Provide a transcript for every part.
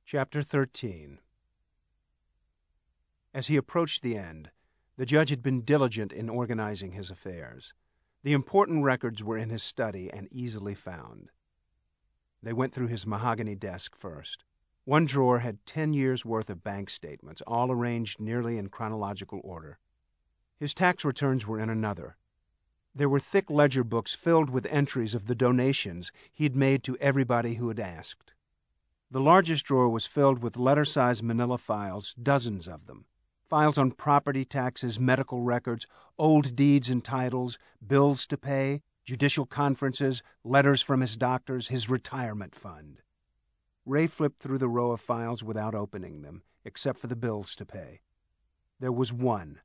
Chapter 13. As he approached the end, the judge had been diligent in organizing his affairs. The important records were in his study and easily found. They went through his mahogany desk first. One drawer had 10 years' worth of bank statements, all arranged nearly in chronological order. His tax returns were in another. There were thick ledger books filled with entries of the donations he had made to everybody who had asked. The largest drawer was filled with letter-sized manila files, dozens of them. Files on property taxes, medical records, old deeds and titles, bills to pay, judicial conferences, letters from his doctors, his retirement fund. Ray flipped through the row of files without opening them, except for the bills to pay. There was one,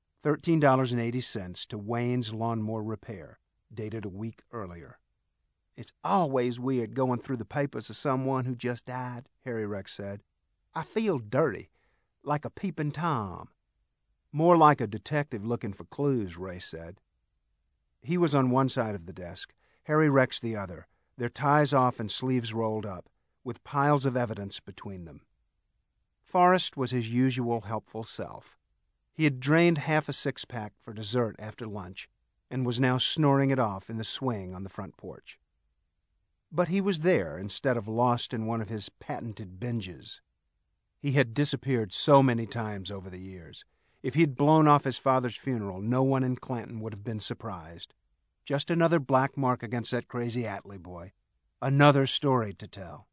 $13.80 to Wayne's Lawnmower Repair, dated a week earlier. "It's always weird going through the papers of someone who just died," Harry Rex said. "I feel dirty, like a peeping Tom." "More like a detective looking for clues," Ray said. He was on one side of the desk, Harry Rex the other, their ties off and sleeves rolled up, with piles of evidence between them. Forrest was his usual helpful self. He had drained half a six-pack for dessert after lunch and was now snoring it off in the swing on the front porch. But he was there instead of lost in one of his patented binges. He had disappeared so many times over the years. If he had blown off his father's funeral, no one in Clanton would have been surprised. Just another black mark against that crazy Atlee boy. Another story to tell.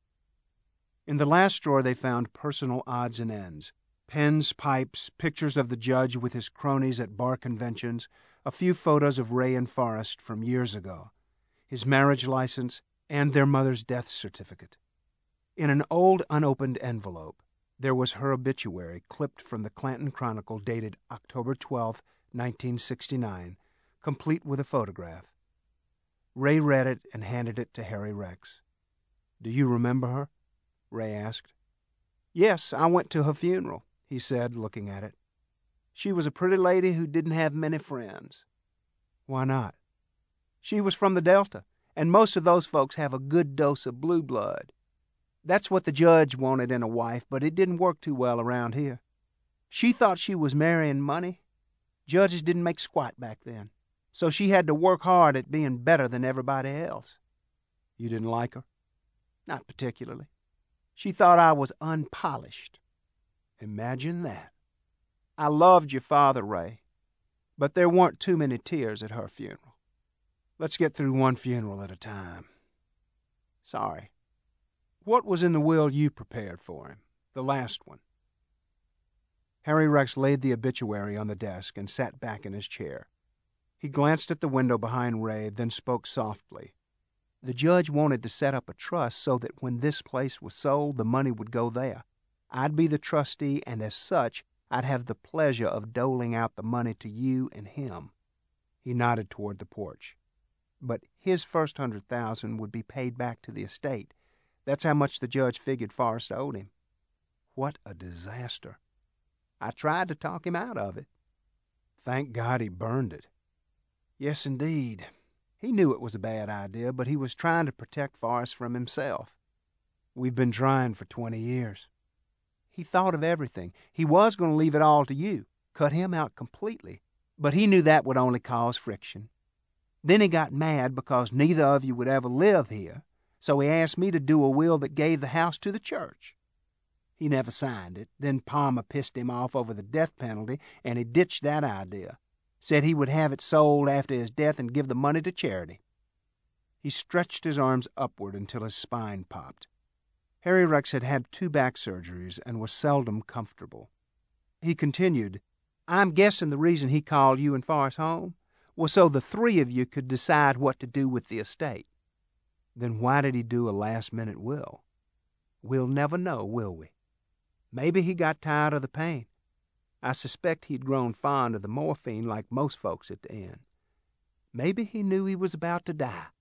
In the last drawer they found personal odds and ends. Pens, pipes, pictures of the judge with his cronies at bar conventions, a few photos of Ray and Forrest from years ago, his marriage license, and their mother's death certificate. In an old unopened envelope, there was her obituary clipped from the Clanton Chronicle dated October 12, 1969, complete with a photograph. Ray read it and handed it to Harry Rex. "Do you remember her?" Ray asked. "Yes, I went to her funeral," he said, looking at it. "She was a pretty lady who didn't have many friends." "Why not?" "She was from the Delta, and most of those folks have a good dose of blue blood. That's what the judge wanted in a wife, but it didn't work too well around here. She thought she was marrying money. Judges didn't make squat back then, so she had to work hard at being better than everybody else." "You didn't like her?" "Not particularly. She thought I was unpolished." "Imagine that." "I loved your father, Ray, but there weren't too many tears at her funeral." "Let's get through one funeral at a time." "Sorry." "What was in the will you prepared for him, the last one?" Harry Rex laid the obituary on the desk and sat back in his chair. He glanced at the window behind Ray, then spoke softly. "The judge wanted to set up a trust so that when this place was sold, the money would go there. I'd be the trustee, and as such, I'd have the pleasure of doling out the money to you and him." He nodded toward the porch. "But his first $100,000 would be paid back to the estate. That's how much the judge figured Forrest owed him." "What a disaster." "I tried to talk him out of it." "Thank God he burned it." "Yes, indeed. He knew it was a bad idea, but he was trying to protect Forrest from himself." "We've been trying for 20 years. "He thought of everything. He was going to leave it all to you, cut him out completely, but he knew that would only cause friction. Then he got mad because neither of you would ever live here, so he asked me to do a will that gave the house to the church. He never signed it. Then Palmer pissed him off over the death penalty, and he ditched that idea. Said he would have it sold after his death and give the money to charity." He stretched his arms upward until his spine popped. Harry Rex had had 2 back surgeries and was seldom comfortable. He continued, "I'm guessing the reason he called you and Forrest home was so the 3 of you could decide what to do with the estate." "Then why did he do a last-minute will?" "We'll never know, will we? Maybe he got tired of the pain. I suspect he'd grown fond of the morphine like most folks at the end. Maybe he knew he was about to die.